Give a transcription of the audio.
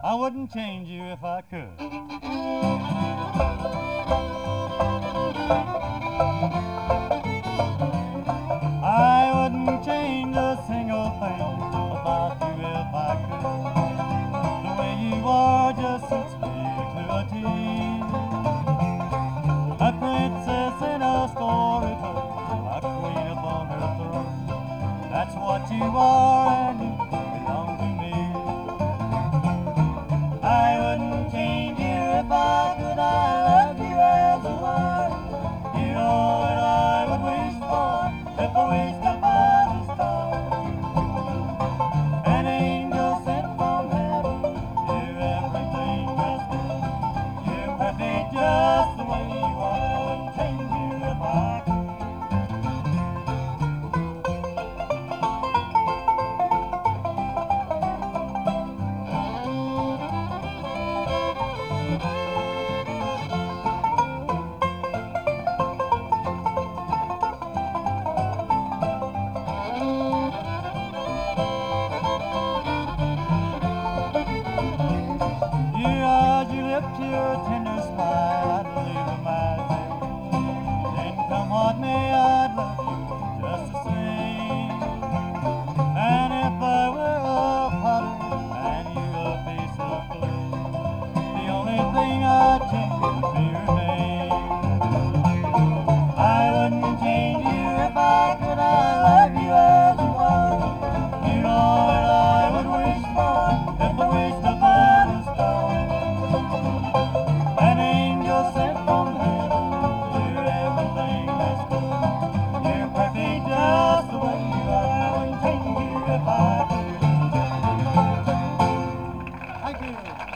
I wouldn't change you if I could. I wouldn't change a single thing about you if I could. The way you are just suits me to a T. A princess in a storybook, a queen upon her throne. That's what you are, and you belong to me. I wouldn't change you if I could. I love you as you are. You know what I would wish for if I wished upon a star. An angel sent from heaven, you're everything just good. You're perfect just the way you are. I wouldn't change you if I could. Your tender smile, I'd leave a miles. Then come what may, I'd love you just the same. And if I were a potter and you a piece of clay, the only thing I'd change would be your name. I wouldn't change you if I could. I love you as you are. You know what I would wish for if I wished upon a star. An angel sent from heaven, you're everything that's good. You're perfect just the way you are. I wouldn't change you if I could. Thank you.